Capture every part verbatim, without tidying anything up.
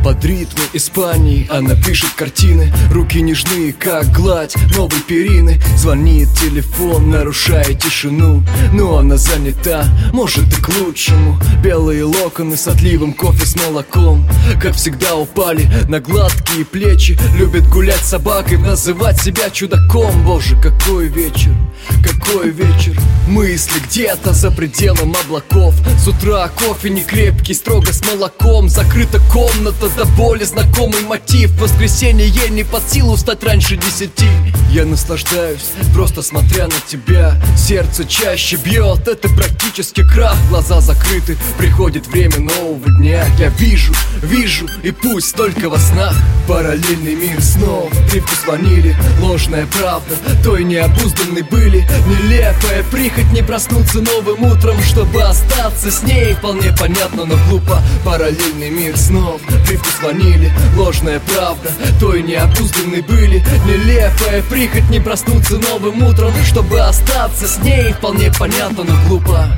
Под ритмы Испании она пишет картины. Руки нежные, как гладь новой перины. Звонит телефон, нарушая тишину. Но она занята, может и к лучшему. Белые локоны с отливом, кофе с молоком, как всегда упали на гладкие плечи. Любит гулять с собакой, называть себя чудаком. Боже, какой вечер, какой вечер. Мысли где-то за пределом облаков. С утра кофе не крепкий, строго с молоком. Закрыта комната, до боли знакомый мотив. В воскресенье ей не под силу встать раньше десяти. Я наслаждаюсь, просто смотря на тебя. Сердце чаще бьет, это практически крах. Глаза закрыты, приходит время нового дня. Я вижу, вижу, и пусть только во снах. Параллельный мир снов, привкус ванили. Ложная правда, той необузданной были. Нелепая прихоть не проснуться новым утром, чтобы остаться с ней. Вполне понятно, но глупо. Параллельный мир снов, привкус ванили. Ложная правда, той необузданной были. Нелепая прихоть не проснуться новым утром, чтобы остаться с ней. Вполне понятно, но глупо.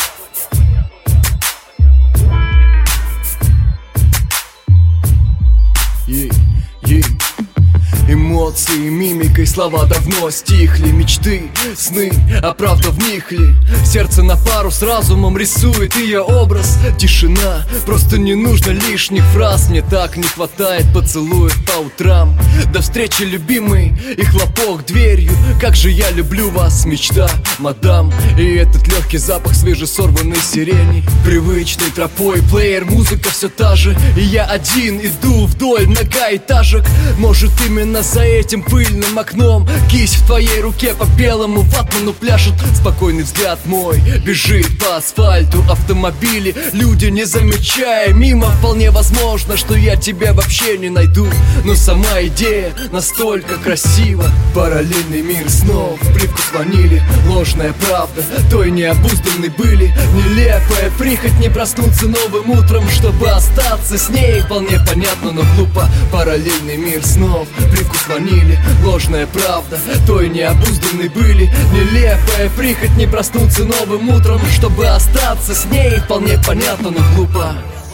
Ей, ей. Эмоции, мимикой, слова давно стихли. Мечты, сны, а правда в них ли? Сердце на пару с разумом рисует ее образ. Тишина, просто не нужно лишних фраз. Мне так не хватает поцелуев по утрам. До встречи, любимый, и хлопок дверью. Как же я люблю вас, мечта, мадам. И этот легкий запах свежесорванной сирени. Привычной тропой, плеер, музыка все та же. И я один иду вдоль многоэтажек. Может, именно за этим пыльным окном кисть в твоей руке по белому ватману пляшет. Спокойный взгляд мой бежит по асфальту. Автомобили, люди не замечая мимо. Вполне возможно, что я тебя вообще не найду. Но сама идея настолько красива. Параллельный мир снов, привкус ванили. Ложная правда, той необузданной были. Нелепая прихоть не проснуться новым утром, чтобы остаться с ней. Вполне понятно, но глупо. Параллельный мир снов, привкус ванили. Ложная правда, той необузданной были. Нелепая прихоть не проснуться новым утром, чтобы остаться с ней. Вполне понятно, но глупо.